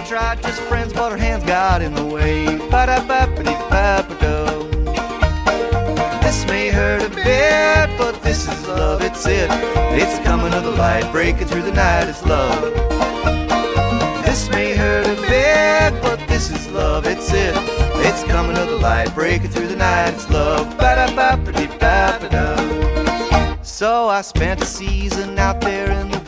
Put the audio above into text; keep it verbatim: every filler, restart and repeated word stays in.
tried, just friends, but her hands got in the way. Ba-da-ba-ba-dee-ba-ba-do. This may hurt a bit, but this is love, it's it. It's the coming of the light, breaking through the night, it's love. This may hurt a bit, but this is love, it's it. It's coming of the light, breaking through the night, it's love. Ba-da-ba-ba-dee-ba-ba-do. So I spent a season out there in the